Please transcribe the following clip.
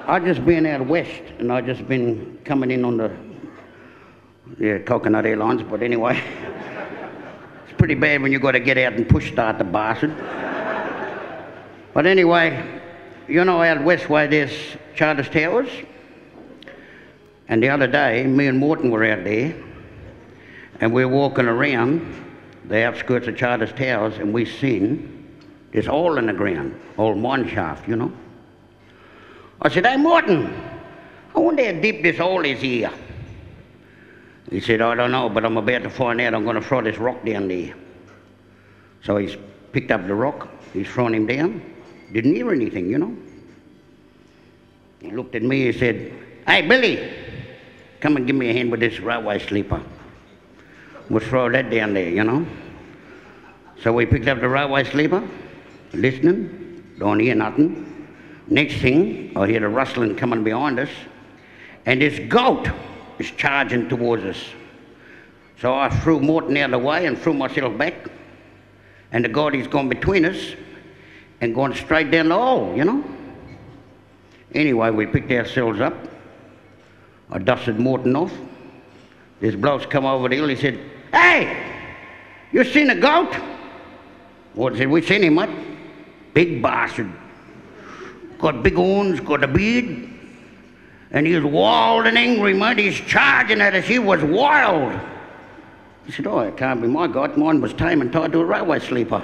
I just been out west, and I just been coming in on the Coconut Airlines. But anyway, it's pretty bad when you got to get out and push start the bastard. But anyway, you know out west way there's Charters Towers, and the other day me and Morton were out there, and we're walking around the outskirts of Charters Towers, and we seen there's hole in the ground, old mine shaft, you know. I said, "Hey, Morton, I wonder how deep this hole is here." He said, "I don't know, but I'm about to find out. I'm going to throw this rock down there." So he's picked up the rock, he's thrown him down. Didn't hear anything, you know. He looked at me, he said, "Hey, Billy, come and give me a hand with this railway sleeper. We'll throw that down there, you know." So we picked up the railway sleeper, listening, don't hear nothing. Next thing, I hear the rustling coming behind us, and this goat is charging towards us. So I threw Morton out of the way and threw myself back, and the goat is gone between us and gone straight down the hole, you know. Anyway, we picked ourselves up. I dusted Morton off. This bloke's come over the hill, he said, "Hey, you seen a goat?" What said, "We seen him, mate. Big bastard. Got big horns, got a beard, and he was wild and angry, mate. He's charging at us. He was wild." He said, "Oh, it can't be my goat. Mine was tame and tied to a railway sleeper."